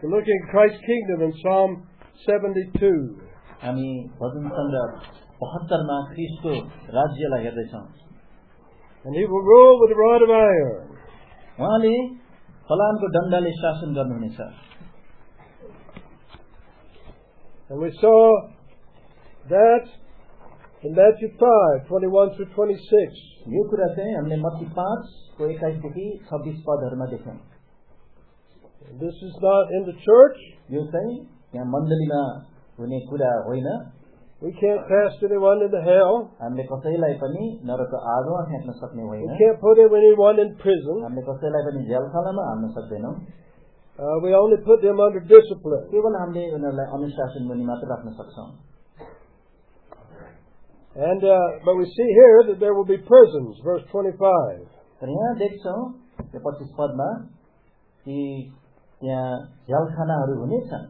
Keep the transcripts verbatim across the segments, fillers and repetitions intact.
We're looking at Christ's kingdom in Psalm seventy-two. हामी भजन सङ्ग्रह बहत्तर मा ख्रीष्टको राज्यलाई हेर्दैछौँ. And he will rule with a rod of iron. उहाँले फलामको डन्डाले शासन गर्नुहुनेछ. And we saw that in Matthew five, twenty-one through twenty-six. यो कुरा चाहिँ हामीले मत्ती पाँच को एक्काइस देखि छब्बीस पदहरूमा देख्यौं. This is not in the church. यो चाहिँ यहाँ मण्डलीमा हुने कुरा होइन. We can't cast anyone into hell. हामीले कसैलाई पनि नरकको आगोमा फ्याँक्न सक्ने होइन. We can't put anyone in prison. हामीले कसैलाई पनि जेलखानामा हाल्न सक्दैनौं. Uh, we only put them under discipline. केवल हामीले उनीहरूलाई अनुशासन मुनि मात्र राख्न सक्छौं. And uh, but we see here that there will be prisons, verse twenty-five. तर यहाँ देख्छौं यो पच्चीस पदमा कि यहाँ जेलखानाहरू हुनेछन्.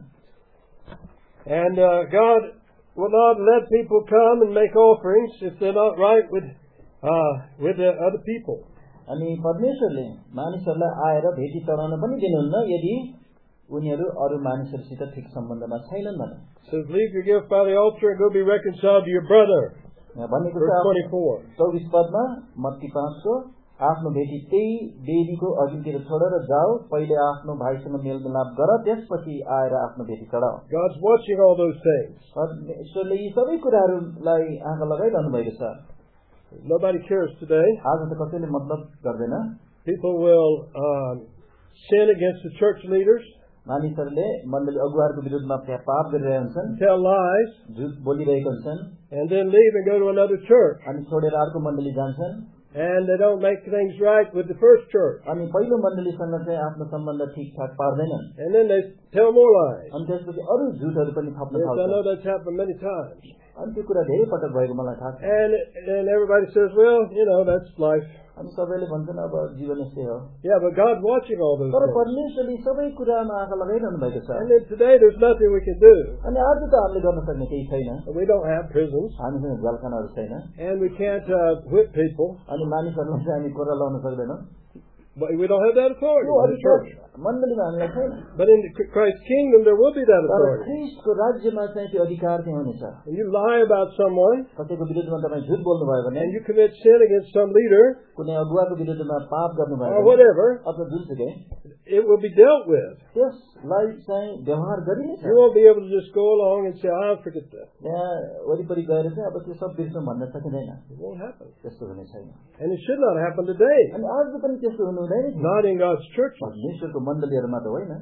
And uh, God will not let people come and make offerings if they're not right with uh, with the other people. अनि परमेश्वरले मानिसहरूलाई आएर भेटी चढाउन पनि दिनुहुन्न यदि उनीहरू अरू मानिसहरूसित ठिक सम्बन्धमा छैनन् भने. So leave your gift by the altar and go be reconciled to your brother. भनेको छ चौबीस पदमा मत्ती पाँच को आफ्नो भेटी त्यही वेदीको अघितिर छोडेर जाऊ, पहिले आफ्नो भाइसँग मेलमिलाप गर, त्यसपछि आएर आफ्नो भेटी चढाऊ. God's watching all those things. परमेश्वरले यी सबै कुराहरूलाई आँखा लगाइरहनु भएको छ. Nobody cares today. आज त कसैले मतलब गर्दैन. People will um, sin against the church leaders. मानिसहरूले मण्डली अगुवाहरूको विरुद्धमा पाप गरिरहेका हुन्छन्, tell lies, झुट बोलिरहेका हुन्छन्, and then leave and go to another church. अनि छोडेर अर्को मण्डली जान्छन्. And they don't make things right with the first church. अनि पहिलो मण्डलीसँग चाहिँ आफ्नो सम्बन्ध ठीकठाक पार्दैनन्. And then they tell more lies. अनि त्यसपछि अरू झुटहरू पनि थप्न थाल्छन्. थाल्छन्. I know that's happened many times. अनि त्यो कुरा धेरै पटक भएको मलाई थाहा छ. And and everybody says, well, you know, that's life. अनि सबैले भन्छन् अब जीवन यस्तै हो. Yeah, but God's watching all those तर things. परमेश्वरले सबै कुरामा आँखा लगाइरहनु भएको छ. And then today there's nothing we can do. अनि आज त हामीले गर्न सक्ने केही छैन. We don't have prisons. हामीसँग जेलखानाहरू छैन. And we can't uh, whip people. अनि मानिसहरूलाई चाहिँ हामी कोरा लाउन सक्दैनौँ. But we don't have that authority in the church. मण्डलीमा हामीलाई छैन. But in Christ's kingdom there will be that तर authority. ख्रीष्टको राज्यमा चाहिँ त्यो अधिकार चाहिँ हुनेछ. And you lie about someone, कसैको विरुद्धमा तपाईँ झुट बोल्नु भयो भने, and you commit sin against some leader, कुनै अगुवाको विरुद्धमा पाप गर्नु भयो or भने, whatever, अथवा जुनसुकै, it will be dealt with. त्यसलाई चाहिँ व्यवहार गरिनेछ. You won't be able to just go along and say, I'll forget that. यहाँ वरिपरि गएर चाहिँ अब त्यो सब बिर्सौँ भन्न सकिँदैन. It won't happen. त्यस्तो हुने छैन. And it should not happen today. अनि आज पनि त्यस्तो हुनु हुँदैन. Not in God's churches. परमेश्वरको मण्डलीहरूमा त होइन.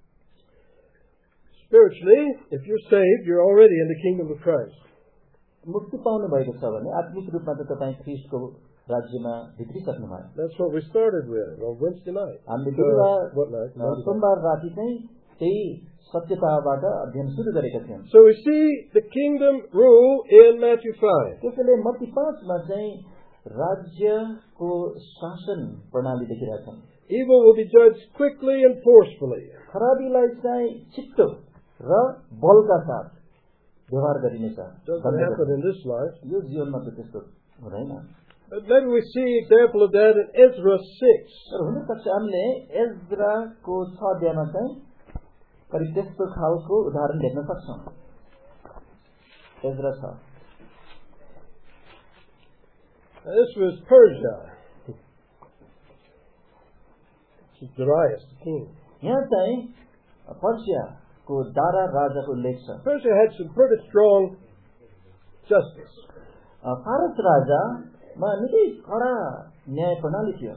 Spiritually, if you're saved, you're already in the kingdom of Christ. मुक्ति पाउनु भएको छ भने आत्मिक रूपमा त तपाईँ ख्रीष्टको राज्यमा भित्रिसक्नु भयो. That's what we started with on Wednesday night. हामीले Uh, बिरुवा what night? Monday night. सोमबार राति चाहिँ त्यही सत्यताबाट अध्ययन सुरु गरेका थियौँ. So we see the kingdom rule in Matthew five. त्यसैले मत्ती पाँचमा चाहिँ राज्यको शासन प्रणाली देखिरहेका छन्. Evil will be judged quickly and forcefully. खराबीलाई चाहिँ छिट्टो र बलका साथ व्यवहार गरिनेछ. Doesn't happen in this life. यो जीवनमा त त्यस्तो हुँदैन. But maybe we see example of that in Ezra six. तर हुन सक्छ हामीले एज्राको छ अध्यायमा चाहिँ करिब त्यस्तो खालको उदाहरण देख्न सक्छौँ. एज्रा छ. This was Persia. Darius the king. यहाँ चाहिँ पर्सियाको दारा राजाको उल्लेख छ. Persia had some pretty strong justice. फारस राजामा निकै कडा न्याय प्रणाली थियो.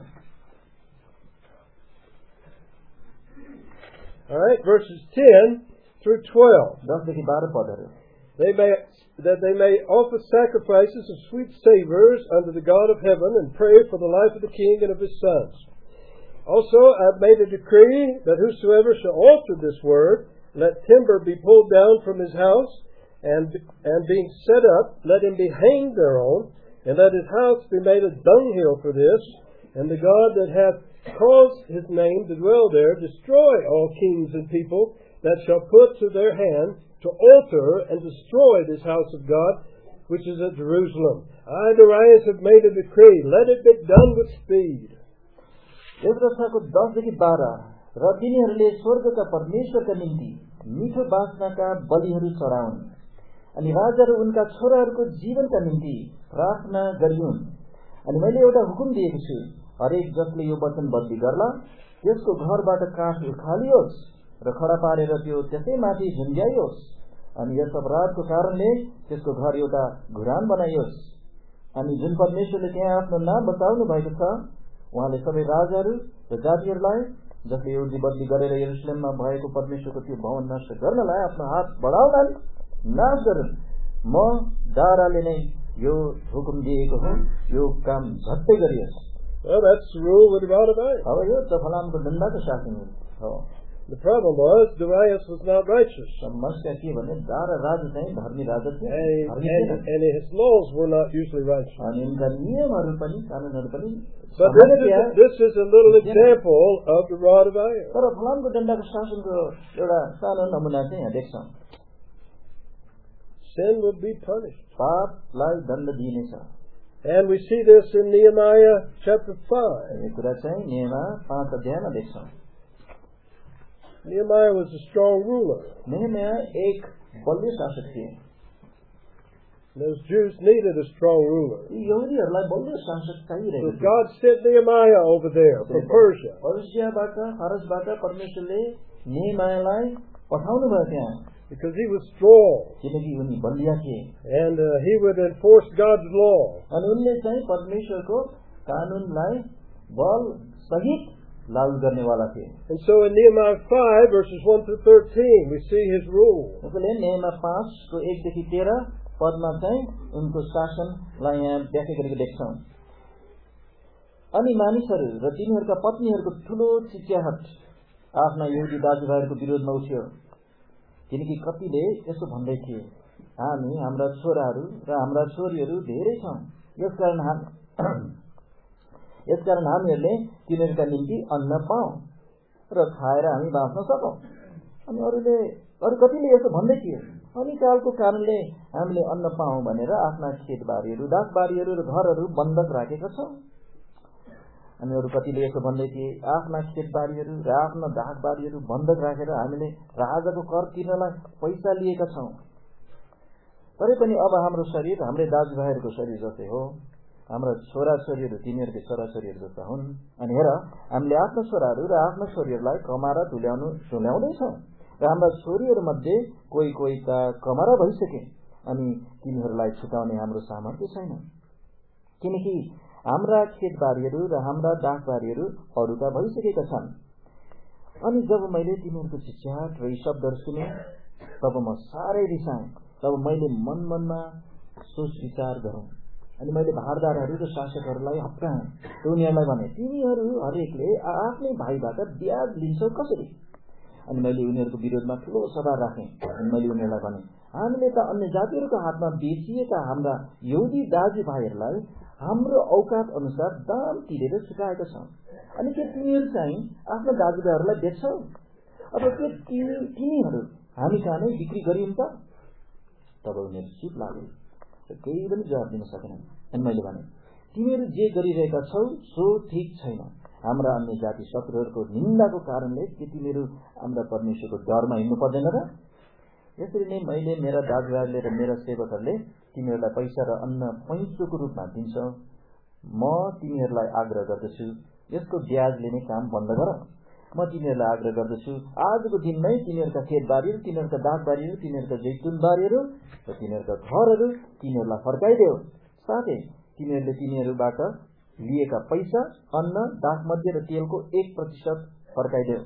All right, verses ten through twelve. दस देखि बाह्र पदहरू. They may that they may offer sacrifices of sweet savors unto the God of heaven and pray for the life of the king and of his sons. Also, I have made a decree that whosoever shall alter this word, let timber be pulled down from his house, and and being set up, let him be hanged thereon, and let his house be made a dunghill for this. And the God that hath caused his name to dwell there, destroy all kings and people that shall put to their hand to alter and destroy this house of God, which is at Jerusalem. I, Darius, have made a decree. Let it be done with speed. Ezra छको दस देखि बाह्र र तिनीहरूले स्वर्गका परमेश्वरका निम्ति मिठो बासनाका बलिहरू चढाउन् अनि राजा र उनका छोराहरूको जीवनका निम्ति प्रार्थना गरिउन्। अनि मैले एउटा हुकुम दिएको छु, हरेक जसले यो वचन बदली गर्ला त्यसको घरबाट काठ उखालियोस् र खडा पारेर त्यो त्यसैमाथि झुन्ड्याइयोस् अनि यस अपराधको कारणले त्यसको घर एउटा घुरान बनाइयोस्। अनि जुन परमेश्वरले त्यहाँ आफ्नो नाम बचाउनु भएको छ उहाँले सबै राजाहरू र जातिहरूलाई जसले यो बदली गरेर यरुशलेममा भएको परमेश्वरको त्यो भवन नष्ट गर्नलाई आफ्नो हात बढाउन नाश गरून्। म दाराले नै यो हुकुम दिएको हुँ, यो काम झट्टै गरियोस्। Well, that's the rule with rod of iron. अब यो त फलामको दण्डको शासन हो। The problem was Darius was not righteous. समस्या के भने दारा राजा चाहिँ धर्मी राजा थियो and, and, and his laws were not usually righteous. अनि उनका नियमहरू पनि कानुनहरू पनि But this is, this is a little example of the rod of iron. तर फलामको दण्डको शासनको एउटा सानो नमुना चाहिँ यहाँ देख्छौँ। Sin would be punished. पापलाई दण्ड दिइनेछ। And we see this in Nehemiah chapter five. यो कुरा चाहिँ नेहमिया पाँच अध्यायमा देख्छौँ। Nehemiah was a strong ruler. Nehemiah एक बलियो शासक थिए। Those Jews needed a strong ruler. यहुदीहरूलाई बलियो शासक चाहिरहेको So God sent Nehemiah over there from Persia. पर्सियाबाट फारसबाट परमेश्वरले नेहमियालाई पठाउनु भयो त्यहाँ। Because he was strong. किनकि उनी बलिया थिए। And uh, he would enforce God's law. अनि उनले चाहिँ परमेश्वरको कानुनलाई बल सहित लागू गर्नेवाला थिए। And so in Nehemiah five verses one through thirteen we see his rule. त्यसैले नेहमिया पाँच को एक देखि तेह्र पदमा चाहिँ उनको शासनलाई यहाँ व्याख्या गरेको देख्छौँ। अनि मानिसहरू र तिनीहरूका पत्नीहरूको ठूलो चिच्याहट आफ्ना यहुदी दाजुभाइहरूको विरोधमा उठ्यो। किनकि कतिले यसो भन्दै थिए, हामी हाम्रा छोराहरू र हाम्रा छोरीहरू धेरै छौं, यसकारण हाम यसकारण हामीहरूले तिनीहरूका निम्ति अन्न पाऊँ र खाएर हामी बाँच्न सकौं। अनि अरूले अरू कतिले यसो भन्दै थिए, अनिकालको कारणले हामीले अन्न पाऊँ भनेर आफ्ना खेतबारीहरू, दाखबारीहरू र घरहरू बन्धक राखेका छौं। अनि अरू कतिले यसो भन्दै थिए, आफ्ना खेतबारीहरू र आफ्ना दाखबारीहरू बन्धक राखेर हामीले राजाको कर तिर्नलाई पैसा लिएका छौं। तरै पनि अब हाम्रो शरीर हाम्रै दाजुभाइहरूको शरीर जस्तै हो, हाम्रा छोराछोरीहरू तिनीहरूकै छोराछोरीहरू जस्ता हुन्। अनि हेर, हामीले आफ्ना छोराहरू र आफ्ना छोरीहरूलाई कमारा तुल्याउनु तुल्याउँदैछौँ र हाम्रा छोरीहरू मध्ये कोही कोही त कमारा भइसके अनि तिनीहरूलाई छुटाउने हाम्रो सामर्थ्य छैन, किनकि हाम्रा खेतबारीहरू र हाम्रा दाखबारीहरू अरूका भइसकेका छन्। अनि जब मैले तिनीहरूको चिच्याहट र यी शब्दहरू सुने तब म साह्रै रिसाएँ। तब मैले मन मनमा सोच विचार गरौँ अनि मैले भारदारहरू र शासकहरूलाई हप्काएँ र उनीहरूलाई भने, तिमीहरू हरेकले आफ्नै भाइबाट ब्याज लिन्छौ कसरी? अनि मैले उनीहरूको विरोधमा ठूलो सभा राखेँ अनि मैले उनीहरूलाई भने, हामीले त अन्य जातिहरूको हातमा बेचिएका हाम्रा यहुदी दाजुभाइहरूलाई हाम्रो औकात अनुसार दाम तिरेर छुटाएका छौं। अनि के तिमीहरू चाहिँ आफ्ना दाजुभाइहरूलाई बेच्छौ? अब के तिनीहरू हामी कहाँ नै बिक्री गरिन्छ? तब उनीहरू चुप लाग्यो र केही पनि जवाब दिन सकेनन्। अनि मैले भने, तिमीहरू जे गरिरहेका छौ सो ठीक छैन। हाम्रा अन्य जाति शत्रुहरूको निन्दाको कारणले के तिमीहरू हाम्रा परमेश्वरको डरमा हिँड्नु पर्दैन र? यसरी नै मैले मेरा दाजुभाइहरूले र मेरा सेवकहरूले तिमीहरूलाई पैसा र अन्न पैँचोको रूपमा दिन्छ। म तिमीहरूलाई आग्रह गर्दछु, यसको ब्याज लिने काम बन्द गर। म तिमीहरूलाई आग्रह गर्दछु, आजको दिनमै तिनीहरूका खेतबारीहरू, तिनीहरूका दाखबारीहरू, तिनीहरूका जैतुन बारीहरू र तिनीहरूका घरहरू तिनीहरूलाई फर्काइदेऊ। साथै तिनीहरूले तिनीहरूबाट लिएका पैसा, अन्न, दाखमध्य र तेलको एक प्रतिशत फर्काइदेऊ।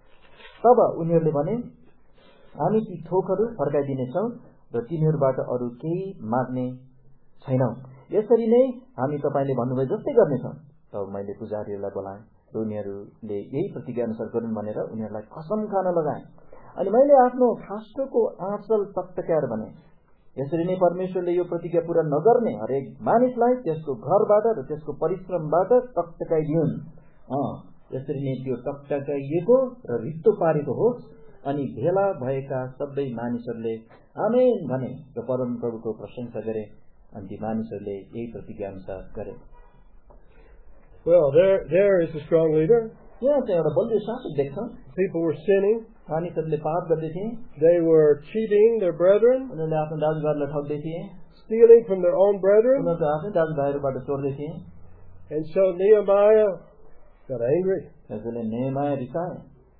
तब उनीहरूले भने, हामी ती थोकहरू फर्काइदिनेछौँ र तिनीहरूबाट अरू केही माग्ने छैनौं। यसरी नै हामी तपाईँले भन्नुभयो जस्तै गर्नेछौँ। तब मैले पुजारीहरूलाई बोलाएँ र उनीहरूले यही प्रतिज्ञा अनुसार गरून् भनेर उनीहरूलाई कसम खान लगाएँ। अनि मैले आफ्नो खास्टोको आँचल तकतक्याएर भने, यसरी नै परमेश्वरले यो प्रतिज्ञा पूरा नगर्ने हरेक मानिसलाई त्यसको घरबाट र त्यसको परिश्रमबाट तकतकाइदिउन्। अँ यसरी नै त्यो तकतकाइएको र रित्तो पारेको होस्। अनि भेला भएका सबै मानिसहरूले आमेन भने र परम प्रभुको प्रशंसा गरे। अनि ती मानिसहरूले यही प्रतिज्ञा अनुसार गरे। Well, there, there is a strong leader. यहाँ चाहिँ एउटा बलियो शासक देख्छौँ। People were sinning. मानिसहरूले पाप गर्दै थिए। They were cheating their brethren. उनीहरूले आफ्नो दाजुभाइहरूलाई ठग्दै थिए। Stealing from their own brethren. उनीहरूको आफ्नै दाजुभाइहरूबाट चोर्दै थिए। And so Nehemiah got angry. त्यसैले नेहेमाया रिसाए।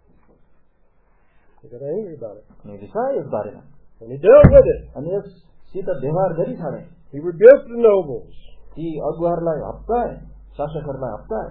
He got angry about it. अनि रिसाए यस बारेमा। And he dealt with it. अनि यससित व्यवहार गरी छाडे। He rebuked the nobles. ती अगुवाहरूलाई हप्काए, शासकहरूलाई हप्काए।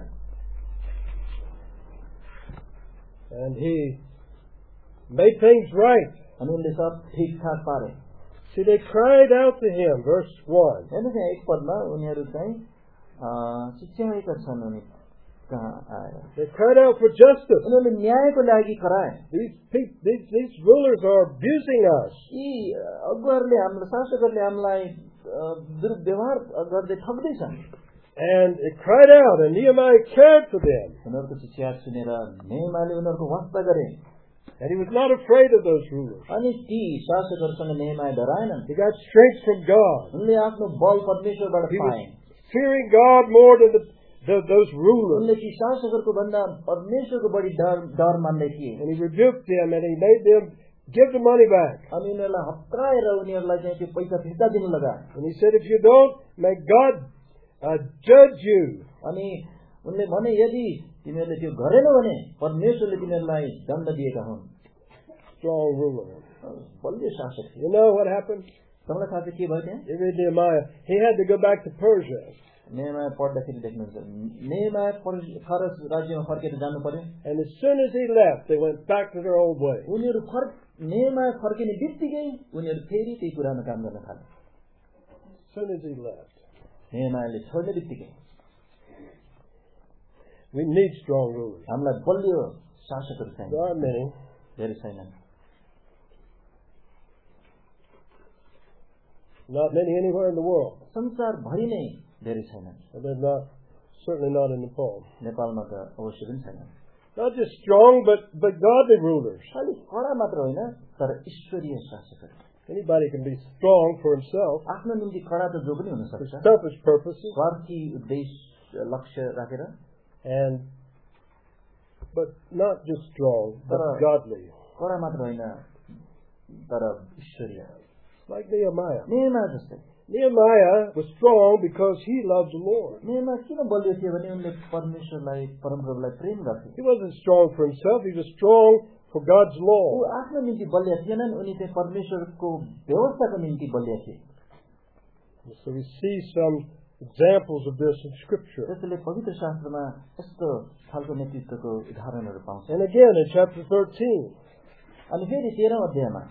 And he made things right. अनि उनले सब ठिकठाक पारे। See, they cried out to him, verse one. हेर्नुहोस् यहाँ एक पदमा उनीहरू चाहिँ चिच्याएका छन् उनी कहाँ आएर। They cried out for justice. उनीहरूले न्यायको लागि कराए। These people, these, these rulers are abusing us. यी अगुवाहरूले हाम्रो शासकहरूले हामीलाई दुर्व्यवहार गर्दै ठग्दैछन्। And it cried out, and Nehemiah cared for them. उनीहरूको चिच्याक सुनेर नेहेमायाले उनीहरूको वास्ता गरे। And he was not afraid of those rulers. अनि ती शासकहरूसँग नेहेमाया डराएनन्। He got strength from God. उनले आफ्नो बल परमेश्वरबाट He was पाए। fearing God more than the, the, those rulers. उनले ती शासकहरूको भन्दा परमेश्वरको बढी डर डर मान्दै थिए। And he rebuked them, and he made them give the money back. अनि उनीहरूलाई हप्काएर उनीहरूलाई चाहिँ त्यो पैसा फिर्ता दिनु लगाए। And he said, if you don't, may God uh, judge you. अनि उनले भने यदि तिमीहरूले त्यो गरेनौ भने परमेश्वरले तिमीहरूलाई दण्ड दिएका हुन्। Strong ruler. बलियो शासक थिए। You know what happened? तपाईँलाई थाहा छ के भयो त्यहाँ? You read Nehemiah. He had to go back to Persia. नेहेमाया पढ्दाखेरि देख्नुहुन्छ नेहेमाया फारस राज्यमा फर्केर जानु पर्यो। And as soon as he left, they went back to their old way. उनीहरू फर्क नेहेमाया फर्किने बित्तिकै उनीहरू फेरि त्यही पुरानो काम गर्न थाले। As soon as he left. नेहेमायाले छोड्ने बित्तिकै। We need strong rulers. हामीलाई बलियो शासकहरू चाहिन्छ। There are many. धेरै छैनन्। Not many anywhere in the world. संसारभरि नै धेरै छैनन्। And they're not, certainly not in Nepal. नेपालमा त अवश्य पनि छैनन्। Not just strong, but, but godly rulers. खालि कडा मात्र होइन तर ईश्वरीय शासकहरू। Anybody can be strong for himself. आफ्नो निम्ति कडा त जो पनि हुन सक्छ। Selfish purposes. स्वार्थी उद्देश्य लक्ष्य राखेर। And, but not just strong, but godly. कडा मात्र होइन तर ईश्वरीय। Like Nehemiah. नेहेमाया जस्तै। Nehemiah was strong because he loved the Lord. नेहेमाया किन बलियो थियो भने उनले परमेश्वरलाई परमप्रभुलाई प्रेम गर्थे। He wasn't strong for himself, he was strong for God's law. ऊ आफ्नो निम्ति बलिया थिएनन्, उनी चाहिँ परमेश्वरको व्यवस्थाको निम्ति बलिया थिए। So we see some examples of this in Scripture. त्यसैले पवित्र शास्त्रमा यस्तो खालको नेतृत्वको उदाहरणहरू पाउँछ। And again in chapter thirteen. अनि फेरि तेह्रौं अध्यायमा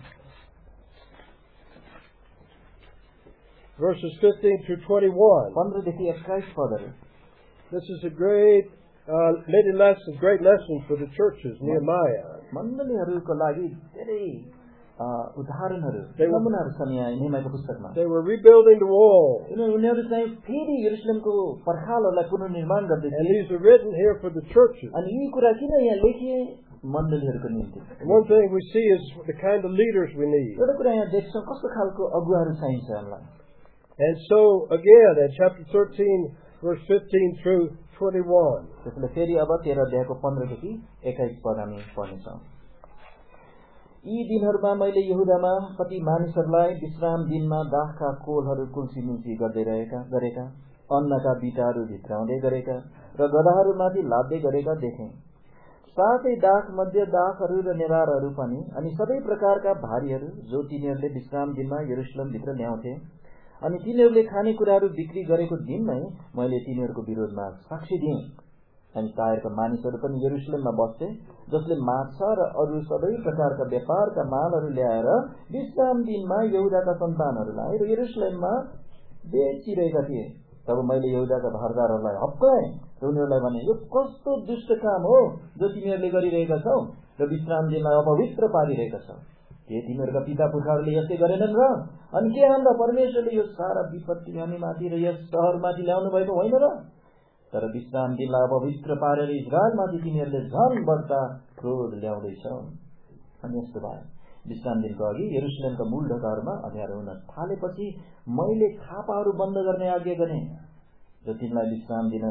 verses fifteen through twenty-one. पन्ध्र देखि एक्काइस पदहरू। This is a great, uh, many lessons, great lessons for the churches. Nehemiah. मण्डलीहरूको लागि धेरै उदाहरणहरू, नमुनाहरू छन् यहाँ नेहेमायाको पुस्तकमा। They were rebuilding the wall. उनीहरू चाहिँ फेरि यरुशलेमको पर्खालहरूलाई पुनर्निर्माण गर्दै थिए। And these are written here for the churches. अनि यी कुरा किन यहाँ लेखिए मण्डलीहरूको निम्ति? One thing we see is the kind of leaders we need. एउटा कुरा यहाँ देख्छौँ कस्तो खालको अगुवाहरू चाहिन्छ हामीलाई। And so again in chapter thirteen verse fifteen through twenty-one. त्यसैले फेरि अब तेह्र अध्यायको पन्ध्र देखि एक्काइस पद हामी पढ्नेछौँ। यी दिनहरूमा मैले यहुदामा कति मानिसहरूलाई विश्राम दिनमा दाखका कोलहरू कुल्ची मुल्ची गर्दै रहेका गरेका, अन्नका बिटाहरू भित्राउँदै गरेका र गधाहरूमाथि लाद्दै गरेका देखेँ। साथै दाख मध्य दाखहरू र नेवारहरू पनि अनि सबै प्रकारका भारीहरू जो तिनीहरूले विश्राम दिनमा यरुशलेम भित्र ल्याउँथे। अनि तिनीहरूले खानेकुराहरू बिक्री गरेको दिनमै मैले तिनीहरूको विरोधमा साक्षी दिएँ। अनि टायरका मानिसहरू पनि यरुशलेममा बस्थे, जसले माछा र अरू सबै प्रकारका व्यापारका मालहरू ल्याएर विश्राम दिनमा यहुदाका सन्तानहरूलाई र यरुशलेममा बेचिरहेका थिए। तब मैले यहुदाका भारदारहरूलाई हप्काएँ र उनीहरूलाई भने, यो कस्तो दुष्ट काम हो जो तिमीहरूले गरिरहेका छौ र विश्राम दिनलाई अपवित्र पारिरहेका छौ। के तिमीहरूका पिता पुर्खाहरूले यस्तै गरेनन् र? अनि के हाम्रा परमेश्वरले यो सारा विपत्ति हामीमाथि र यस सहरमाथि ल्याउनु भएको होइन र? तर विश्राम दिनलाई अपवित्र पारेर इजरायलमाथि तिमीहरूले झन बढ्ता क्रोध ल्याउँदैछौ। अनि यस्तो भयो, विश्राम दिनको अघि यरुशलेमका मूल ढोकाहरूमा अँध्यारो हुन थालेपछि मैले खापाहरू बन्द गर्ने आज्ञा गरेँ, जो तिमीलाई विश्राम दिन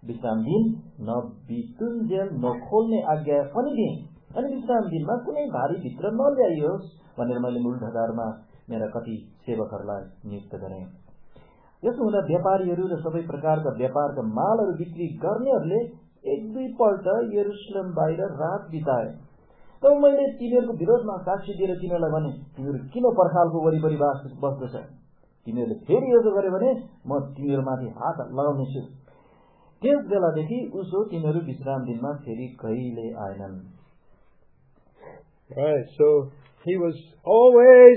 विश्राम दिन नबितुन्जेल नखोल्ने आज्ञा पनि दिएँ। अनि विश्राम दिनमा कुनै भारी भित्र नल्याइयोस् भनेर मैले मूल ढकारमा मेरा कति सेवकहरूलाई नियुक्त गरेँ। यसो हुँदा व्यापारीहरू र सबै प्रकारका व्यापारका मालहरू बिक्री गर्नेहरूले एक दुई पल्ट यरुशलेम बाहिर रात बिताए। तब मैले तिनीहरूको विरोधमा साक्षी दिएर तिनीहरूलाई भने, तिनीहरू किन पर्खालको वरिपरि बस्दछ? तिनीहरूले फेरि यसो गर्यो भने म तिनीहरूमाथि हात लगाउनेछु। त्यस बेलादेखि उसो तिनीहरू विश्राम दिनमा फेरि कहिले आएनन्। Right, so he was always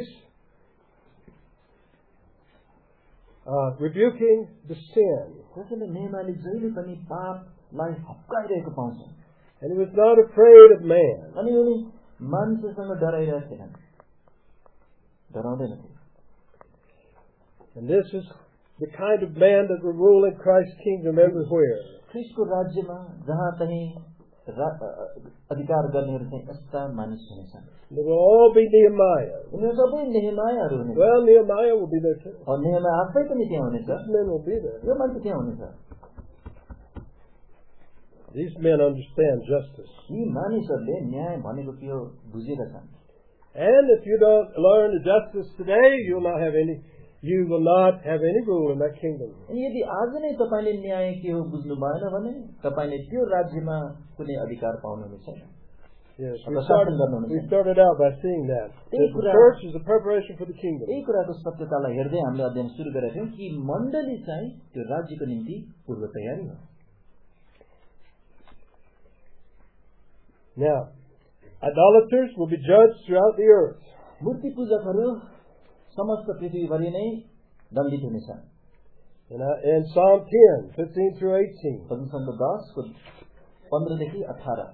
uh, rebuking the sin. त्यसैले नेहमाले जहिले पनि पापलाई हप्काइरहेको पाउँछ। And he was not afraid of man. अनि उनी मान्छेसँग डराइरहेका थिएनन्, डराउँदैनथे। And this is the kind of man that will rule in Christ's kingdom everywhere. ख्रीष्टको राज्यमा जहाँ तही अधिकार गर्नेहरू चाहिँ यस्ता मानिस हुनेछन्। They will all be Nehemiah. उनीहरू सबै नेहमायाहरू हुनेछन्। Well, Nehemiah will be there too. और नेहमाया आफै पनि त्यहाँ हुनेछ। These men will be there. यो मान्छे त्यहाँ हुनेछ। These men understand justice. यी मानिसहरूले न्याय भनेको के हो बुझेका छन्। And if you don't learn justice today, you will not have any. You will not have any rule in that kingdom. यदि आज नै तपाईले न्याय के हो बुझ्नु भएन भने तपाईले त्यो राज्यमा कुनै अधिकार पाउनुहुने छैन। Yes, we started, we started out by seeing that. that the church is a preparation for the kingdom. यही कुराको सत्यतालाई हेर्दै हामीले अध्ययन सुरु गरेका थियौं कि मण्डली चाहिँ त्यो राज्यको निम्ति पूर्व तयारी हो। Now, idolaters will be judged throughout the earth. मूर्ति पूजकहरू समस्त पृथ्वीभरि नै दण्डित हुनेछन्। In, uh, in Psalm ten, fifteen through eighteen. भजन सङ्ग्रह दस को पन्ध्र देखि अठारह।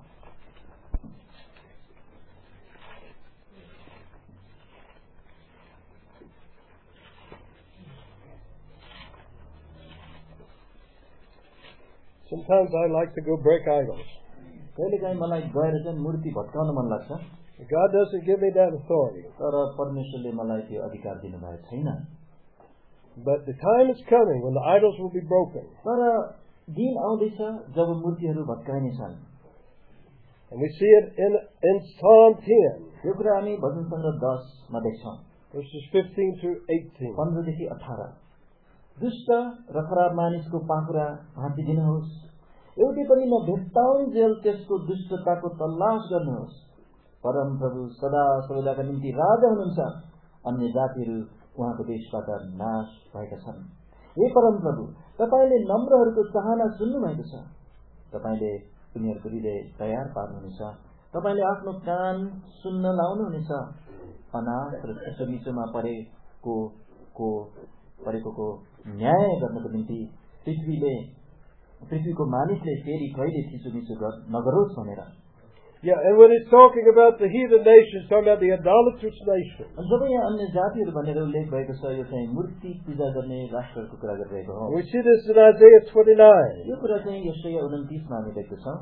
Sometimes I like to go break idols. कहिलेकाहीँ मलाई गएर चाहिँ मूर्ति भत्काउन मन लाग्छ। God doesn't give me that authority. तर परमेश्वरले मलाई त्यो अधिकार दिनुभएको छैन। But the time is coming when the idols will be broken. तर दिन आउँदैछ जब मूर्तिहरू भत्काइनेछन्। And we see it in in Psalm ten. यो कुरा हामी भजन सङ्ग्रह दस मा देख्छौं। Verses fifteen through eighteen. पन्ध्र देखि अठारह। दुष्ट र खराब मानिसको पाखुरा भाँचिदिनुहोस्, एउटै पनि नभेट्टाउन्जेल त्यसको दुष्टताको तलास गर्नुहोस्। परम प्रभु सदा सर्वदाका निम्ति राजा हुनुहुन्छ, अन्य जातिहरू उहाँको देशबाट नाश भएका छन्। हे परम प्रभु, तपाईले नम्रहरूको चाहना सुन्नु भएको छ, तपाईले उनीहरूको हृदय तयार पार्नुहुनेछ, तपाईले आफ्नो कान सुन्न लाउनुहुनेछ। अनाथ र चिसोमिचोमा परेको को परेको को न्याय गर्नको निम्ति पृथ्वीले पृथ्वीको मानिसले फेरि कहिले चिसोमिचो नगरोस् भनेर। Yeah, and when it's talking about the heathen nations, talking about the idolatrous nation. जब यहाँ अन्य जातिहरू भनेर उल्लेख भएको छ, यो चाहिँ मूर्ति पूजा गर्ने राष्ट्रहरूको कुरा गरिरहेको हो। We see this in Isaiah twenty-nine. यो कुरा चाहिँ यशाया उनन्तीस मा हामी देख्छौं।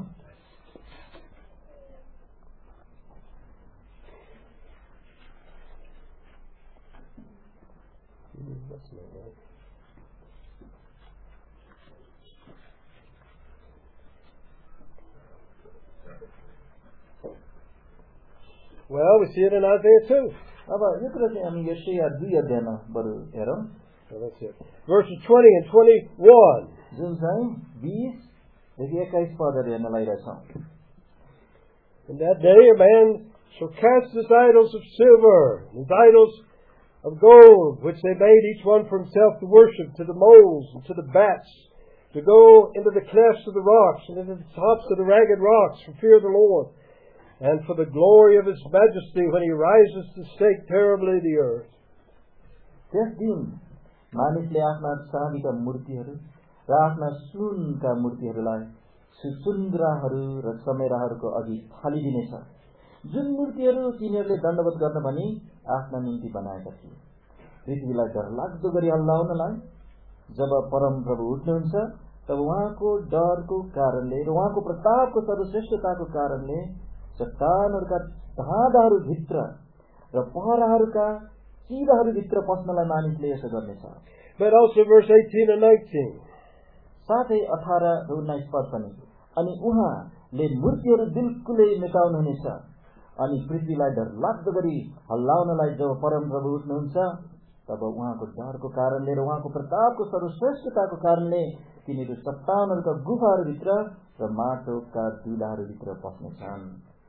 Well, we see it in Isaiah two. अब यो कुरा चाहिँ हामी यशाया दुई अध्यायमा बरु हेरौं। So that's it. Verses twenty and twenty-one. जुन चाहिँ बीस देखि एक्काइस पदहरू हेर्न लागिरहेछौं। In that day a man shall cast his idols of silver, his idols of gold, which they made each one for himself to worship, to the moles and to the bats, to go into the clefts of the rocks and into the tops of the ragged rocks for fear of the Lord, and for the glory of His majesty when He rises to shake terribly the earth. त्यस दिन मानिसले आफ्ना चाँदीका मूर्तिहरू र आफ्ना सुनका मूर्तिहरूलाई सुन्दराहरू र चमेराहरूको अघि फालिदिनेछ, जुन मूर्तिहरू तिनीहरूले दण्डवत गर्न भनी आफ्ना निम्ति बनाएका थिए। पृथ्वीलाई डरलाग्दो गरी हल्लाउनलाई जब परम प्रभु उठ्नुहुन्छ, तब उहाँको डरको कारणले र उहाँको प्रतापको सर्वश्रेष्ठताको कारणले चट्टानहरूका धाँधाहरू भित्र र पहराहरूका चिराहरू भित्र पस्नलाई मानिसले यसो गर्नेछ। But also verse eighteen and nineteen. साथै अठार र उन्नाइस पद पनि अनि उहाँले मूर्तिहरू बिल्कुलै मेटाउनु हुनेछ अनि पृथ्वीलाई डरलाग्दो गरी हल्लाउनलाई जब परमप्रभु उठ्नुहुन्छ तब उहाँको डरको कारणले र उहाँको प्रतापको सर्वश्रेष्ठताको कारणले तिनीहरू सत्तावनहरूका गुफाहरूभित्र र माटोका दुलाहरूभित्र पस्नेछन्।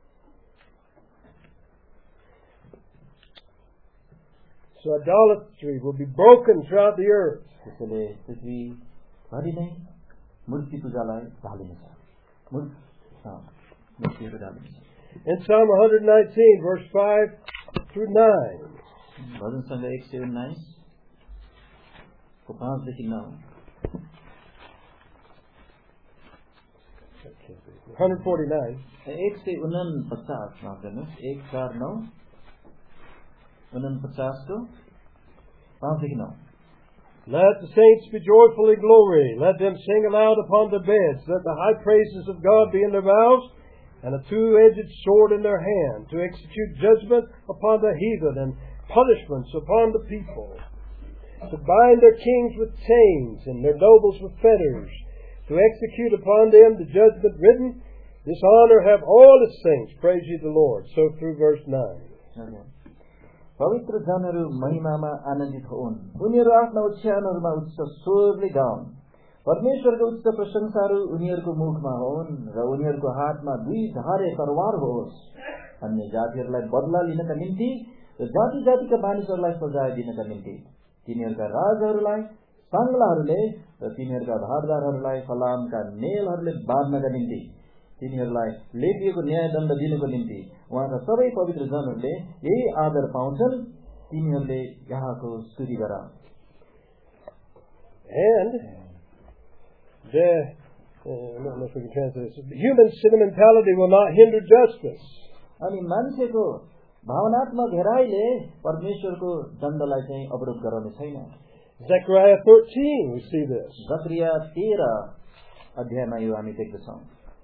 So idolatry will be broken throughout the earth. त्यसैले पृथ्वी भरि नै मूर्ति पूजालाई ढालिनेछ। मूर्तिहरू ढालिनेछ। In Psalm one nineteen, verse five through nine. भजन सङ्घ एक सय उन्नाइस को पाँचदेखि नौ। one forty-nine. एक सय उनपचास माफ गर्नुहोस् एक चार नौ उनपचास को पाँचदेखि नौ। Let the saints be joyfully glory. Let them sing aloud upon their beds. Let the high praises of God be in their mouths, and a two-edged sword in their hand, to execute judgment upon the heathen and punishments upon the people, to bind their kings with chains and their nobles with fetters, to execute upon them the judgment written. This honor have all His saints. Praise ye the Lord. So through verse nine. Okay. पवित्र जनहरू महिमामा आनन्दित हुन्, उनीहरू आफ्ना ओछ्यानहरूमा उच्च स्वरले गाउन्। परमेश्वरको उच्च प्रशंसाहरू उनीहरूको मुखमा होन् र उनीहरूको हातमा दुई धारे तरवार होस्। अन्य जातिहरूलाई बदला लिनका निम्ति र जाति जातिका मानिसहरूलाई सजाय दिनका निम्ति तिनीहरूका राजाहरूलाई साङ्लाहरूले र तिनीहरूका धारदारहरूलाई फलामका नेलहरूले बाँध्नका निम्ति तिनीहरूलाई लेखिएको न्यायदण्ड दिनुको निम्ति उहाँका सबै पवित्र जनहरूले यही आदर पाउँछन्। तिनीहरूले यहाँको स्तुति गर। And the uh, I don't know if we can translate this. Human sentimentality will not hinder justice. अनि मान्छेको भावनात्मक हेराइले परमेश्वरको दण्डलाई चाहिँ अवरोध गराउने छैन। Zechariah thirteen, we see this. जकरिया तेह्र अध्यायमा यो हामी देख्दछौँ।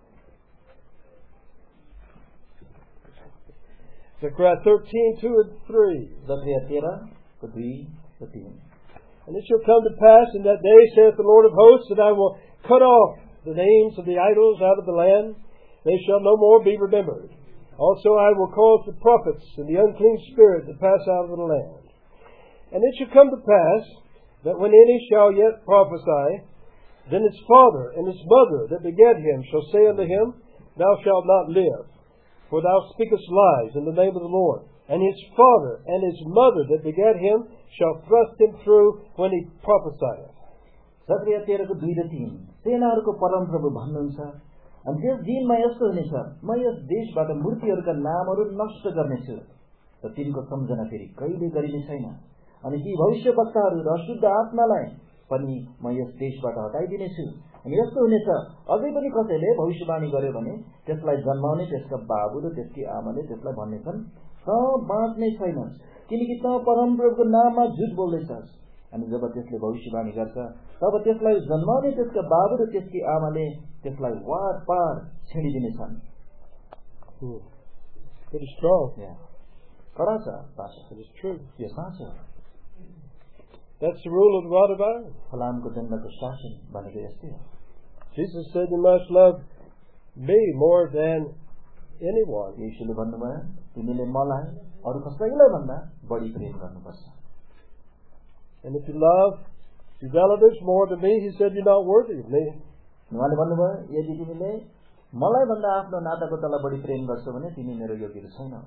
Zechariah thirteen, two and three. जकरिया तेह्र को दुई र तीन। And it shall come to pass in that day, saith the Lord of hosts, that I will cut off the names of the idols out of the land. They shall no more be remembered. Also I will cause the prophets and the unclean spirit to pass out of the land. And it shall come to pass that when any shall yet prophesy, then his father and his mother that begat him shall say unto him, Thou shalt not live, for thou speakest lies in the name of the Lord. And his father and his mother that begat him shall thrust him through when he prophesieth. जकरिया तेह्र को दुई र तीन। सेनाहरूको परमप्रभु भन्नुहुन्छ, अनि त्यस दिनमा यस्तो हुनेछ, म यस देशबाट मूर्तिहरूका नामहरू नष्ट गर्नेछु र तिनको सम्झना फेरि कहिले गरिने छैन। अनि ती भविष्यवक्ताहरू र अशुद्ध आत्मालाई पनि म यस देशबाट हटाइदिनेछु। अनि यस्तो हुनेछ, अझै पनि कसैले भविष्यवाणी गर्यो भने त्यसलाई जन्माउने त्यसका बाबु र त्यसकी आमाले त्यसलाई भन्नेछन्, त बाँच्ने छैनस्, किनकि त परमप्रभुको नाममा झुट बोल्दैछस्। अनि जब त्यसले भविष्यवाणी गर्छ तब त्यसलाई जन्माउने त्यसका बाबु र त्यसकी आमाले त्यसलाई वार पार छेडिदिनेछन्। Pretty strong. कडा छ भाषा। It is true. यो साँचो। That's the rule of the rod of iron. फलामको दण्डको शासन भनेको यस्तै हो। Jesus said, You must love me more than anyone. यीशुले भन्नुभयो, तिमीले मलाई अरू कसैलाई भन्दा बढी प्रेम गर्नुपर्छ। And if you love your relatives more than me, he said, You're not worthy of me. उहाँले भन्नुभयो, यदि तिमीले मलाई भन्दा आफ्नो नातागोतालाई बढी प्रेम गर्छौ भने तिमी मेरो योग्य छैनौ।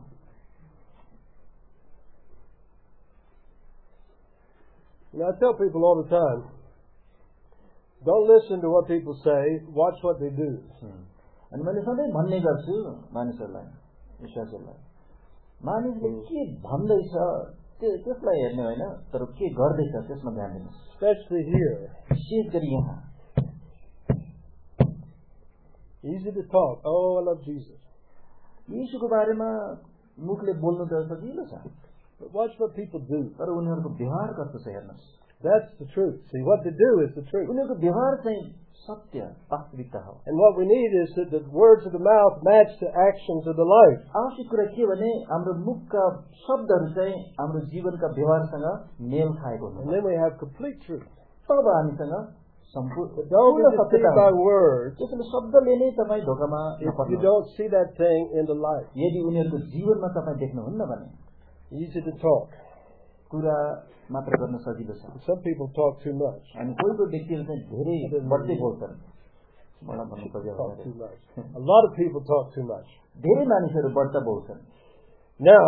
Now, I tell people all the time, don't listen to what people say, watch what they do. अनि मैले सधैँ भन्ने गर्छु मानिसहरूलाई, विश्वासीहरूलाई, मानिसले के भन्दैछ त्यसलाई हेर्ने होइन, तर के गर्दैछ त्यसमा ध्यान दिनुहोस्। Especially here. विशेष गरी यहाँ। Easy to talk. Oh, I love Jesus. यीशुको बारेमा मुखले बोल्नु त सजिलो छ। But watch what people do. तर उनीहरूको व्यवहार कस्तो छ हेर्नुहोस्। That's the truth. See, what they do is the truth. उनीहरूको व्यवहार चाहिँ सत्य वास्तविकता हो। And what we need is that the words of the mouth match the actions of the life. आवश्यक कुरा के भने हाम्रो मुखका शब्दहरू चाहिँ हाम्रो जीवनका व्यवहारसँग मेल खाएको हुन्छ। And then we have complete truth. तब हामीसँग सम्पूर्ण Don't be deceived by words. त्यसैले शब्दले नै तपाईँ धोकामा If you नपर्नु। don't see that thing in the life, यदि उनीहरूको जीवनमा तपाईँ देख्नुहुन्न भने easy to talk. कुरा मात्र गर्न सजिलो छ। Some people talk too much. अनि कोही कोही व्यक्तिहरू चाहिँ धेरै बढ्दै बोल्छन्। मलाई भन्नु खोजेको Talk too much. A lot of people talk too much. धेरै मानिसहरू बढ्ता बोल्छन्। Now,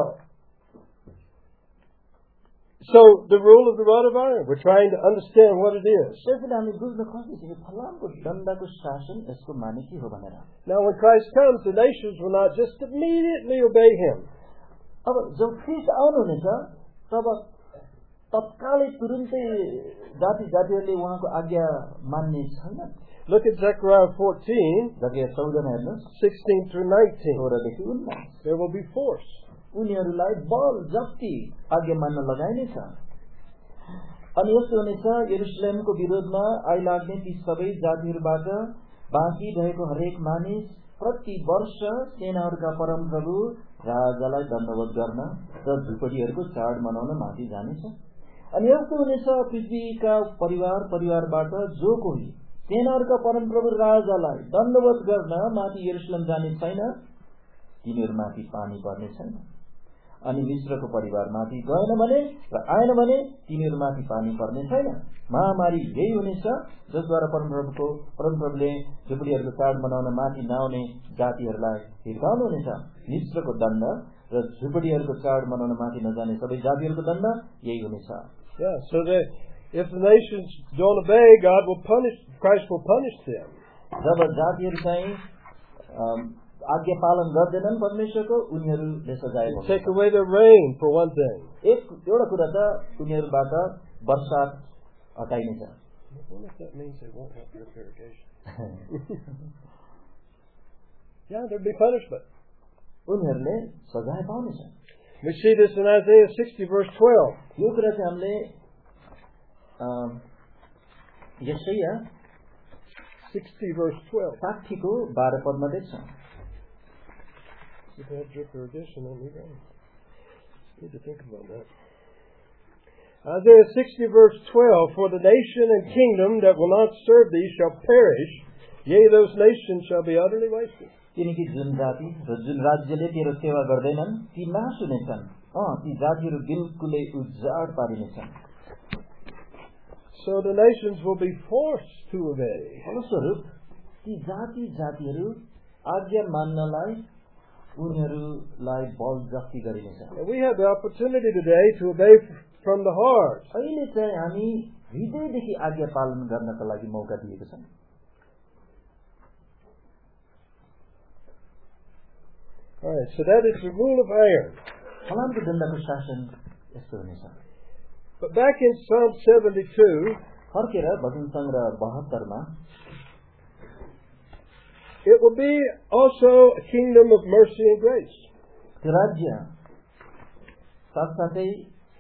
so the rule of the rod of iron, we're trying to understand what it is. त्यसैले हामी बुझ्न खोज्दैछौँ कि फलामको दण्डको शासन यसको माने के हो भनेर। Now, when Christ comes, the nations will not just immediately obey him. अब जब ख्रीष्ट आउनुहुनेछ तब तत्कालै तुरुन्तै जाति जातिहरूले उहाँको आज्ञा मान्ने छैन। Look at Zechariah fourteen, जकरिया चौधमा हेर्नुहोस् sixteen through nineteen. सोह्रदेखि उन्नाइस। There will be force. उनीहरूलाई बल जप्ती आज्ञा मान्न लगाइनेछ। अनि यस्तो हुनेछ यरुशलेमको विरोधमा आइलाग्ने ती सबै जातिहरूबाट बाँकी रहेको हरेक मानिस प्रति वर्ष सेनाहरूका परमप्रभु राजालाई दण्डवत गर्न र झुपडीहरूको चाड मनाउन माथि जानेछ। अनि यस्तो हुनेछ पृथ्वीका परिवार परिवारबाट जो कोही सेनाहरूका परमप्रभु राजालाई दण्डवत गर्न माथि यरुशलेम जाने छैन तिनीहरूमाथि पानी पर्ने छैन। अनि मिश्रको परिवार माथि गएन भने र आएन भने तिनीहरूमाथि पानी पर्ने छैन। महामारी यही हुनेछ जसद्वारा परमप्रभुको परमप्रभुले झुपडीहरूको चाड मनाउन माथि नआउने जातिहरूलाई हिर्काउनु हुनेछ। मिश्रको दण्ड र झुपडीहरूको चाड मनाउन माथि नजाने सबै जातिहरूको दण्ड यही हुनेछ। Yeah, so that if the nations don't obey, God will punish, Christ will punish them. जब जातिहरू चाहिँ आज्ञा पालन गर्दैनन् परमेश्वरको उनीहरूले सजाय पाउँछन्। Take away their rain for one thing. एक एउटा कुरा त उनीहरूबाट वर्षा हटाइनेछ। What if that means they won't have drip irrigation? Yeah, there'll be punishment. उनीहरूले सजाय पाउनेछन्। We see this in Isaiah sixty verse twelve. यो कुरा चाहिँ हामीले यशाया sixty verse twelve. साठी को बाह्र पदमा देख्छौँ। If they have drip irrigation, then we need to think about that. Isaiah sixty verse twelve, for the nation and kingdom that will not serve thee shall perish, yea, those nations shall be utterly wasted. किनकि जुन जाति र जुन राज्यले तेरो सेवा गर्दैनन् ती नाश हुनेछन्। अँ ती जातिहरू बिल्कुलै उजाड पारिनेछन्। So the nations will be forced to obey. फलस्वरूप ती जाति जातिहरू आज्ञा मान्नलाई उनीहरूलाई बल जफ्ती गरिनेछ। And we have the opportunity today to obey from the heart. अहिले चाहिँ हामी हृदयदेखि आज्ञा पालन गर्नका लागि मौका दिएको छ। All right, so that is the rule of iron. फलामको दण्डको शासन यस्तो हुनेछ। But back in Psalm seventy-two, फर्केर भजन सङ्ग्रह बहत्तर मा it will be also a kingdom of mercy and grace. त्यो राज्य साथसाथै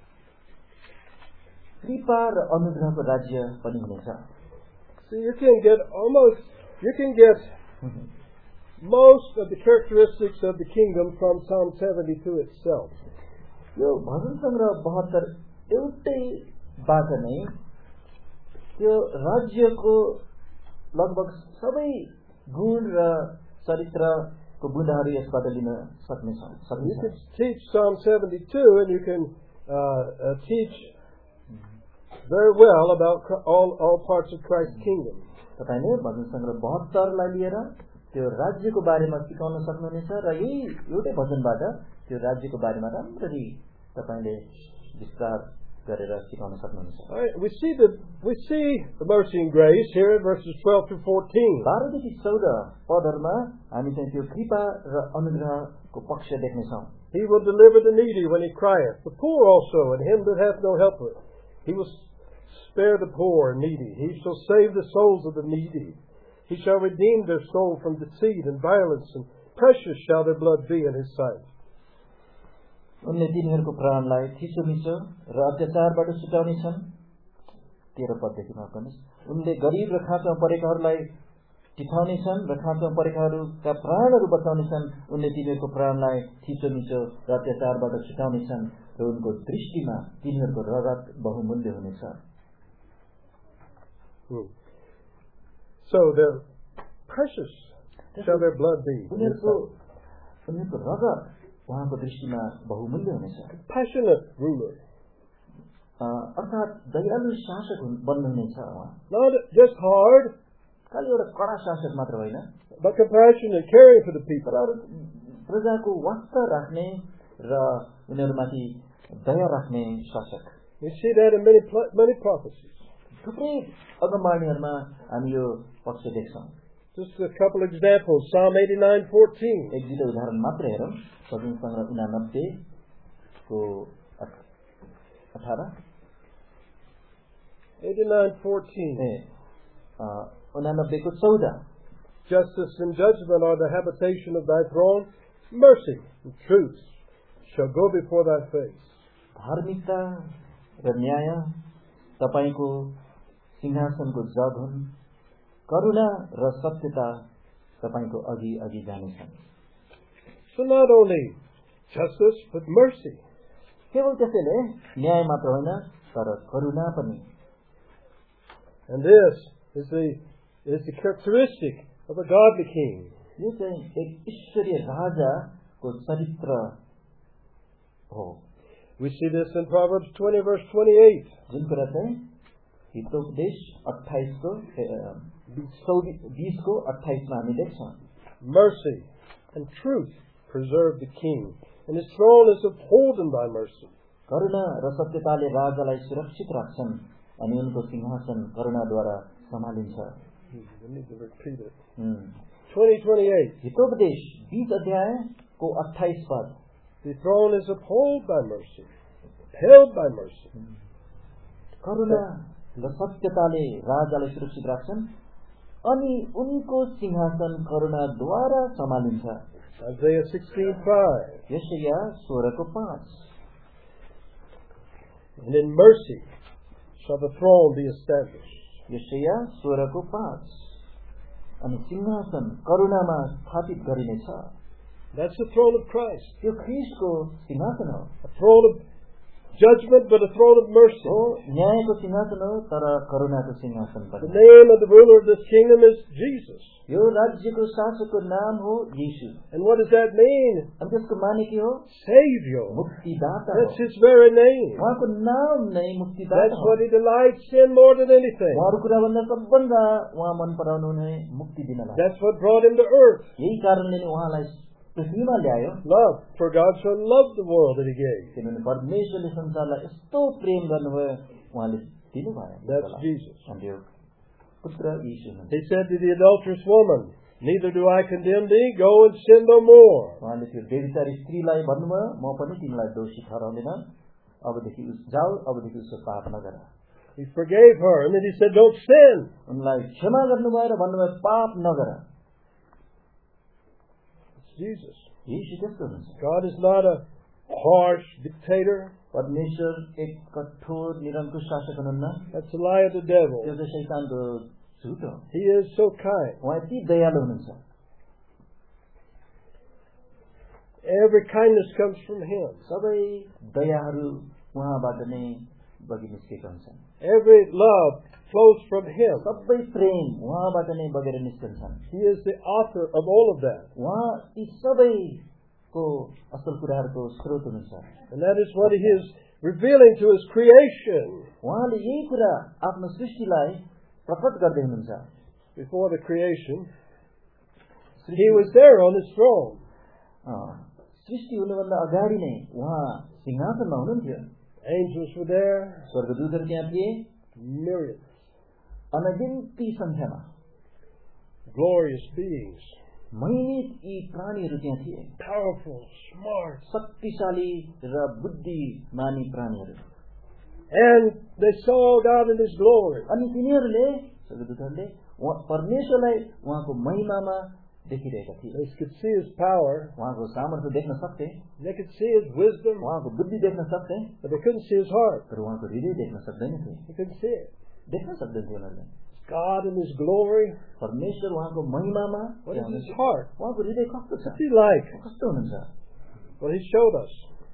कृपा र अनुग्रहको राज्य पनि हुनेछ। So you can get almost, you can get most of the characteristics of the kingdom from Psalm seventy-two itself. यो भजन सङ्ग्रह बहत्तर एउटैबाट नै त्यो राज्यको लगभग सबै गुण र चरित्रको बुँदाहरू यसबाट लिन सक्नेछौँ। You can teach Psalm seventy-two and you can uh, uh, teach very well about all, all parts of Christ's kingdom. तपाईले भजन सङ्ग्रह बहत्तरलाई लिएर त्यो राज्यको बारेमा सिकाउन सक्नुहुनेछ र यही एउटै भजनबाट त्यो राज्यको बारेमा राम्ररी तपाईले विस्तार गरेर सिकाउन सक्नुहुन्छ। Right, we see the we see the mercy and grace here in verses twelve through fourteen. बाह्र देखि चौध पदहरुमा हामी चाहिँ त्यो कृपा र अनुग्रहको पक्ष देख्ने छौं। He will deliver the needy when he crieth, the poor also, and him that hath no helper. He will spare the poor and needy. He shall save the souls of the needy. He shall redeem their soul from deceit and violence, and precious shall their blood be in his sight. उनले तिनीहरूको प्राणलाई थिचोमिचो र अत्याचारबाट छुटाउने छन्। तेह्र पददेखि माफ गर्नुहोस्। उनले गरिब र खाँचोमा परेकाहरूलाई टिठाउने छन् र खाँचोमा परेकाहरूका प्राणहरू बचाउने छन्। उनले तिनीहरूको प्राणलाई थिचोमिचो र अत्याचारबाट छुटाउने छन् र उनको दृष्टिमा तिनीहरूको रगत बहुमूल्य हुनेछ। Hmm. So they're precious shall their blood be. उनीहरूको उनीहरूको रगत उहाँको दृष्टिमा बहुमूल्य हुनेछ. Compassionate ruler. अर्थात् दयालु शासक बन्नुहुनेछ उहाँ. Not just hard, खालि एउटा कडा शासक मात्र होइन, but compassionate, caring for the people. प्रजाको वास्ता राख्ने र उनीहरूमाथि दया राख्ने शासक. We see that in many many prophecies. थुप्रै अगमवाणीहरूमा हामी यो पक्ष देख्छौँ. Just a couple examples. Psalm eighty-nine fourteen. एक दुईटा उदाहरण मात्र हेरौँ. सजिलो सङ्ग्रह उनानब्बे को अठारह. eighty-nine fourteen. ए उनानब्बे को चौध. Justice and judgment are the habitation of thy throne. Mercy and truth shall go before thy face. धार्मिकता र न्याय तपाईको सिंहासनको जग हुन्. करुणा र सत्यता तपाईको अघि अघि जानेछन्. So not only justice but mercy. केवल त्यसैले न्याय मात्र होइन तर करुणा पनि. And this is the is the characteristic of a godly king. यो चाहिँ एक ईश्वरीय राजाको चरित्र हो. We see this in Proverbs twenty verse twenty-eight. जुन कुरा चाहिँ हितोपदेश अट्ठाइस को बीस को अट्ठाइस मा हामी देख्छौँ. Mercy and truth preserve the king, and his throne is upholden by mercy. करुणा र सत्यताले राजालाई सुरक्षित राख्छन् अनि उनको सिंहासन करुणाद्वारा सम्हालिन्छ. I need to repeat it. twenty twenty-eight. Hitopadesha बीस अध्याय को अट्ठाइस पद. The throne is upheld by mercy, held by mercy. करुणा र सत्यताले राजालाई सुरक्षित राख्छन् अनि उनको सिंहासन करुणाद्वारा सम्हालिन्छ. Isaiah sixteen five. यशाया सोह्र को पाँच. And in mercy shall the throne be established. यशाया सोह्र को पाँच. अनि सिंहासन करुणामा स्थापित गरिनेछ. That's the throne of Christ. त्यो ख्रीष्टको सिंहासन हो. A throne of judgment, but a throne of mercy. हो न्यायको सिंहासन हो तर करुणाको सिंहासन पनि. The name of the ruler of this kingdom is Jesus. यो राज्यको शासकको नाम हो येशू. And what does that mean? अनि त्यसको माने के हो? Savior. मुक्तिदाता. That's his very name. उहाँको नाम नै मुक्तिदाता. That's what he delights in more than anything. अरू कुरा भन्दा सबभन्दा उहाँ मन पराउनु नै मुक्ति दिनलाई. That's what brought him to earth. यही कारणले नै उहाँलाई पृथ्वीमा ल्यायो. Love, for God so loved the world that he gave. किनभने परमेश्वरले संसारलाई यस्तो प्रेम गर्नुभयो उहाँले दिनुभयो. That's Jesus. अनि यो पुत्र येशू हुनुहुन्छ. He said to the adulterous woman, neither do I condemn thee, go and sin no more. उहाँले त्यो व्यभिचारी स्त्रीलाई भन्नुभयो म पनि तिमीलाई दोषी ठहराउँदिन, अबदेखि जाऊ, अबदेखि उसको पाप नगर. He forgave her, and then he said, don't sin. उनलाई क्षमा गर्नुभयो र भन्नुभयो पाप नगर. Jesus. येशू त्यस्तो हुनुहुन्छ. God is not a harsh dictator. परमेश्वर एक कठोर निरङ्कुश शासक हुनुहुन्न. That's the lie of the devil. त्यो चाहिँ शैतानको झुट हो. He is so kind. उहाँ यति दयालु हुनुहुन्छ. Every kindness comes from him. सबै दयाहरू उहाँबाट नै बगी निस्केका हुन्छन्. Every love flows from him. सबै प्रेम उहाँबाट नै बगेर निस्कन्छन्. He is the author of all of that. उहाँ यी सबैको असल कुराहरूको स्रोत हुनुहुन्छ. And that is what he is revealing to his creation. उहाँले यही कुरा आफ्नो सृष्टिलाई प्रकट गर्दै हुनुहुन्छ. Before the creation, he was there on his throne. सृष्टि हुनुभन्दा अगाडि नै उहाँ सिंहासनमा हुनुहुन्थ्यो. Angels were there. स्वर्गदूतहरू त्यहाँ थिए. Myriads. अनगिन्ती संख्यामा. Glorious beings. महिमित यी प्राणीहरू त्यहाँ थिए. Powerful, smart, शक्तिशाली र बुद्धिमानी प्राणीहरू. And they saw God in His glory. अनि तिनीहरूले स्वर्गदूतहरूले परमेश्वरलाई उहाँको महिमामा देखिरहेका थिए. They could see His power. उहाँको सामर्थ्य देख्न सक्थे. They could see His wisdom. उहाँको बुद्धि देख्न सक्थे. But they couldn't see His heart. तर उहाँको हृदय देख्न सक्दैनथे. They couldn't see it. देख्न सक्दैनथे उनीहरूले. God in His glory. परमेश्वर उहाँको महिमामा. What is His heart? उहाँको हृदय कस्तो छ? What's He like? कस्तो हुनुहुन्छ? Well, He showed us.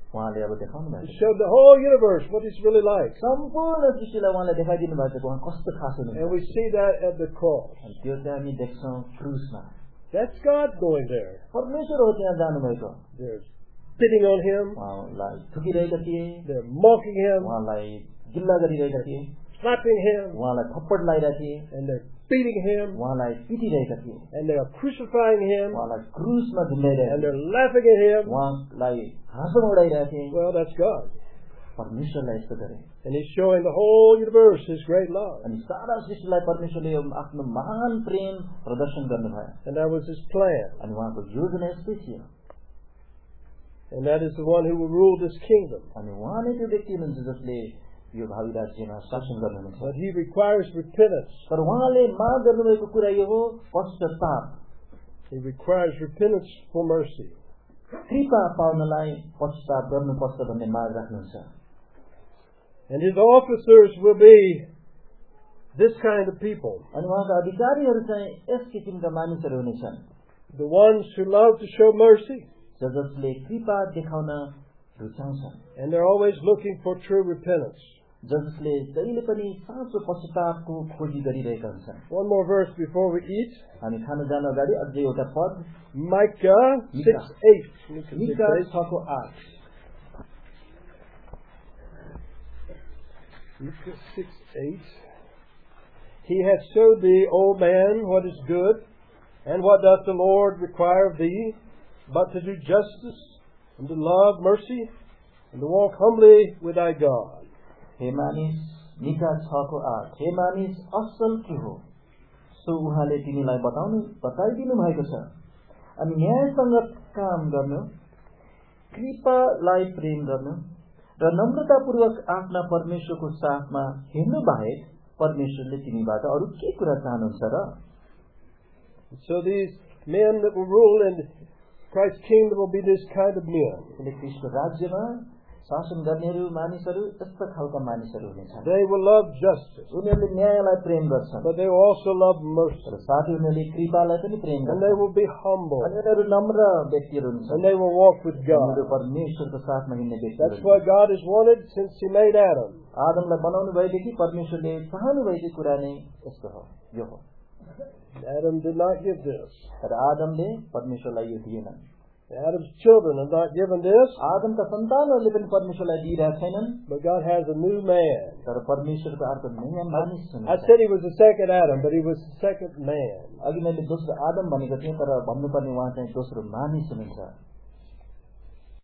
उहाँले अब देखाउनु He भएको छ। showed the whole universe what He's really like. सम्पूर्ण सृष्टिलाई उहाँले देखाइदिनु भएको छ उहाँ कस्तो खास And हुनुहुन्छ। we see that at the cross. अनि त्यो चाहिँ हामी देख्छौँ क्रुसमा। That's God going there. परमेश्वर हो त्यहाँ जानुभएको। They're spitting on Him. उहाँलाई थुकिरहेका थिए, They're mocking Him, उहाँलाई गिल्ला गरिरहेका थिए, slapping Him, उहाँलाई थप्पड लगाइरहेका थिए, and they're beating Him, उहाँलाई पिटिरहेका थिए, and they're crucifying Him, उहाँलाई क्रुसमा झुन्डाइरहेका and थिए, they're laughing at Him. उहाँलाई हाँसो उडाइरहेका थिए। Well, that's God. परमेश्वरलाई यस्तो गरे। And He's showing the whole universe His great love. अनि सारा सृष्टिलाई परमेश्वरले आफ्नो महान प्रेम प्रदर्शन गर्नुभयो। And that was His plan. अनि उहाँको योजना यस्तै थियो। And that is the one who will rule this kingdom. अनि उहाँ नै त्यो व्यक्ति हुनुहुन्छ जसले यो भावी राज्यमा शासन गर्नुहुन्छ। But He requires repentance. तर उहाँले माग गर्नुभएको कुरा यो हो पश्चाताप। He requires repentance for mercy. कृपा पाउनलाई पश्चाताप गर्नुपर्छ भन्ने माग राख्नुहुन्छ। And His officers will be this kind of people. अनि उहाँका अधिकारीहरू चाहिँ यस किसिमका मानिसहरू हुनेछन्, The ones who love to show mercy. ज जसले कृपा देखाउन रुचाउँछन्, And they're always looking for true repentance. ज जसले जहिले पनि साँचो पश्चातापको खोजी गरिरहेका हुन्छन्। One more verse before we eat. हामी खान जान अगाडि अझै एउटा पद Micah six eight. मिका छको आठ। Micah six eight. He hath showed thee, O man, what is good, and what doth the Lord require of thee, but to do justice, and to love mercy, and to walk humbly with thy God. हे मानिस, मिका छको आठ। हे मानिस, असल के हो सो उहाँले तिमीलाई बताउनु बताइदिनु भएको छ। अनि न्यायसँग काम गर्नु, कृपालाई प्रेम गर्नु र नम्रतापूर्वक आफ्ना परमेश्वरको साथमा हिँड्नु बाहेक परमेश्वरले तिमीबाट अरू के कुरा चाहनुहुन्छ र? So these men that will rule in Christ's kingdom will be this kind of men. त्यसले ख्रीष्टको राज्यमा शासन गर्नेहरू मानिसहरू यस्ता खालका मानिसहरू हुनेछन्। They will love justice, उनीहरूले न्यायलाई प्रेम गर्छन्, but they will also love mercy. र साथै उनीहरूले कृपालाई पनि प्रेम And they गर्छन्। will be humble. अनि उनीहरू नम्र व्यक्तिहरू हुन्छन्, And they will walk with उनीहरू God. परमेश्वरको साथमा हिँड्ने व्यक्तिहरू That's what God has wanted since He made Adam. आदमलाई बनाउनु भएदेखि परमेश्वरले चाहनु भएको कुरा नै यस्तो हो, यो हो। Adam did not give this. तर आदमले परमेश्वरलाई यो दिएनन्। Adam's children have not given this, आदमका सन्तानहरूले पनि परमेश्वरलाई दिइरहेका छैनन्, but God has a new man. तर परमेश्वरको अर्को नयाँ मानिस I हुनुहुन्छ। said he was the second Adam, but he was the second man. अघि मैले दोस्रो आदम भनेको थिएँ, तर भन्नुपर्ने उहाँ चाहिँ दोस्रो मानिस हुनुहुन्छ।